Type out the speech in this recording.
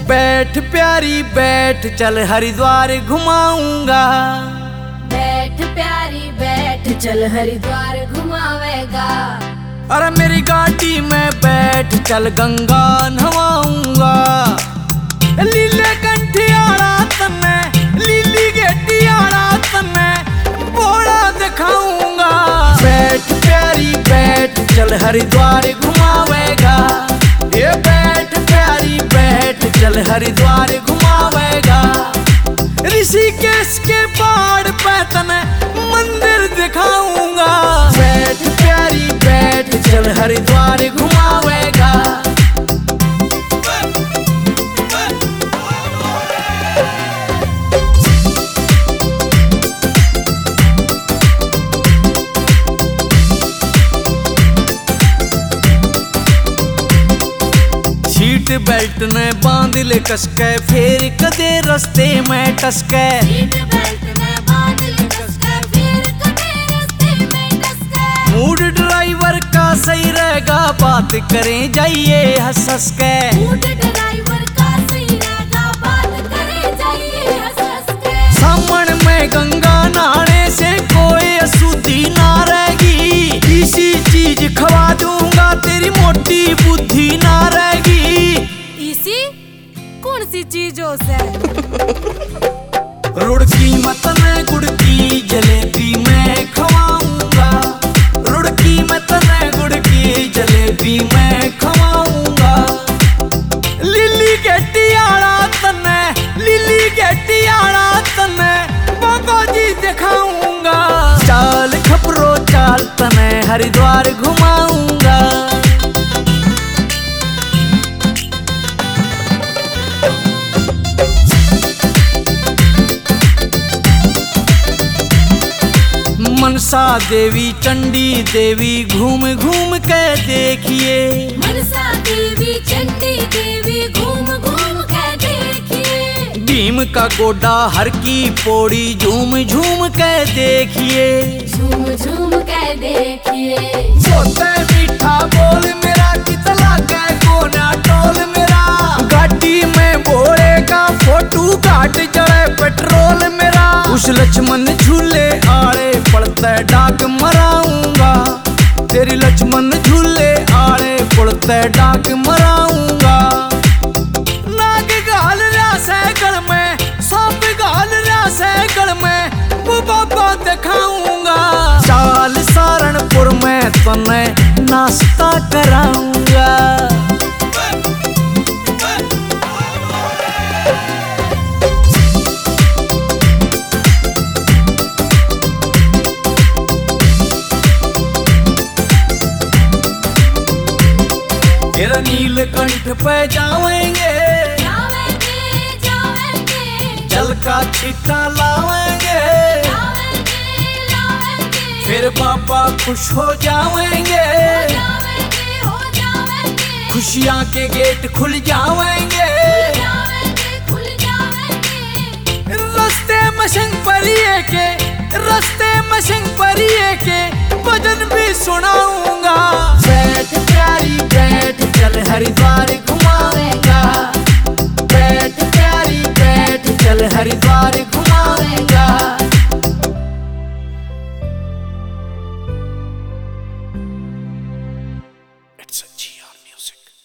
बैठ प्यारी बैठ, चल हरिद्वार घुमाऊंगा। बैठ प्यारी बैठ, चल हरिद्वार घुमावेगा। अरे मेरी गाड़ी में बैठ, चल गंगा नहवाऊंगा। लीले कंठियाड़ा तन्ने, लीली गेटियाड़ा तन्ने बोड़ा दिखाऊंगा। बैठ प्यारी बैठ, चल हरिद्वार घुमावेगा। ये बैठ प्यारी बैठ, चल हरिद्वार घुमावेगा। ऋषिकेश के पहाड़ पे तन्ने मंदिर दिखाऊंगा। बैठ प्यारी बैठ, चल हरिद्वार घुमावेगा। सीट बेल्ट ने बांध ले कसके, फेर कदे रस्ते में टसके। सीट बेल्ट में बांध ले कसके, फिर कभी रास्ते में टसके। मूड ड्राइवर का सही रहेगा, बात करें जाइए हंस हंस के। मूड ड्राइवर का सही रहेगा, बात करे जाइए हंस हंस के। सामन में गंगा नहाने से कोई अशुद्धि ना रहेगी। इसी चीज खवा दूंगा, तेरी मोटी बुद्धि ना रहेगी। इसी कौन सी चीजों से? रुड़की मत में गुड़ की जलेबी मैं खवाऊंगा। रुड़की मत में गुड़ की जलेबी मैं खवाऊंगा। लिली गेटियाड़ा तन्ने, लिली गेटियाड़ा तन्ने बाबा जी दिखाऊंगा। चाल खपरो चाल तन्ने हरिद्वार घुमाऊंगा। मनसा देवी चंडी देवी घूम घूम के देखिए। मनसा देवी चंडी देवी घूम घूम के देखिए। भीम का गोडा हर की पौड़ी झूम झूम के देखिए। झूम झूम के देखिए। सोते मीठा बोल मेरा, कितला के कोना टोल मेरा। गाड़ी में भोले का फोटो काट चढ़े पेट्रोल मेरा। उस लक्ष्मण झूले आड़े पड़ते डाक मराऊंगा। तेरी लक्ष्मण झूले आड़े पड़ते डाक मराऊंगा। नाग गाल रहा सैकड़ में, सांप गाल रहा सैकड़ में वो बाबा दिखाऊंगा। चाल सारणपुर में तने नाश्ता कराऊंगा। फिर नीलकंठ पे जाएंगे, जावेंगे जावेंगे। जल का छिट्टा लावेंगे। लावेंगे लावेंगे। फिर बाबा खुश हो जाएंगे। जावेंगे हो जावेंगे। खुशियाँ के गेट खुल जाएंगे। जावेंगे खुल जावेंगे। रस्ते में शंख परिये के, रस्ते में शंख परिये के भजन भी सुनाऊं।